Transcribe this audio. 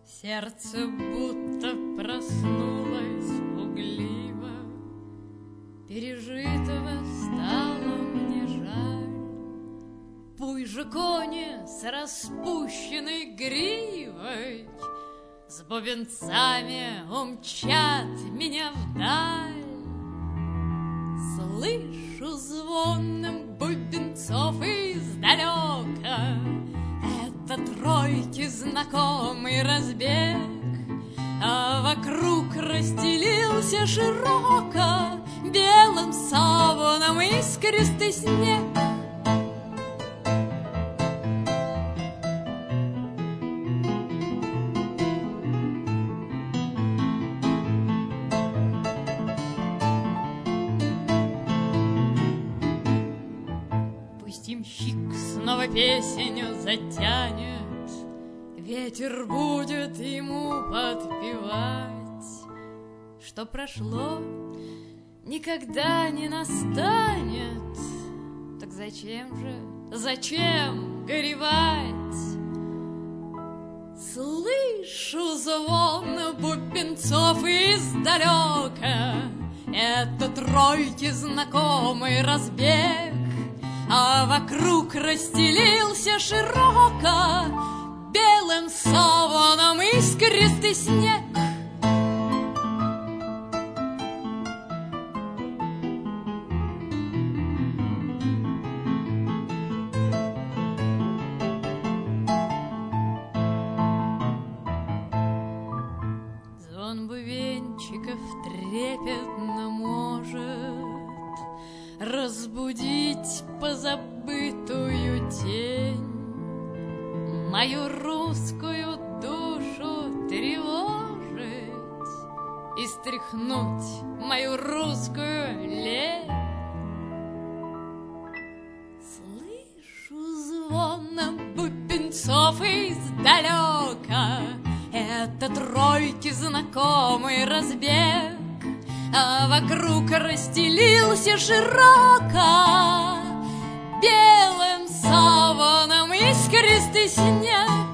Сердце будто проснулось пугливо, пережитого стало мне жаль. Пусть же кони с распущенной гривой с бубенцами умчат меня вдаль. Слышу звоном бубенцов издалека, это тройки знакомый разбег, а вокруг расстелился широко белым саваном искристый снег. Пусть ямщик снова песню затянет, ветер будет ему подпевать. Что прошло, никогда не настанет, так зачем горевать? Слышу звон бубенцов издалека, это тройки знакомый разбег, а вокруг расстелился широко белым саваном искристый снег. Звон бубенчиков трепетно может разбудить позабытую тень, мою русскую душу тревожить и стряхнуть мою русскую лень. Слышу звон бубенцов издалека, это тройки знакомый разбег, а вокруг расстелился широко белым саваном искристый снег.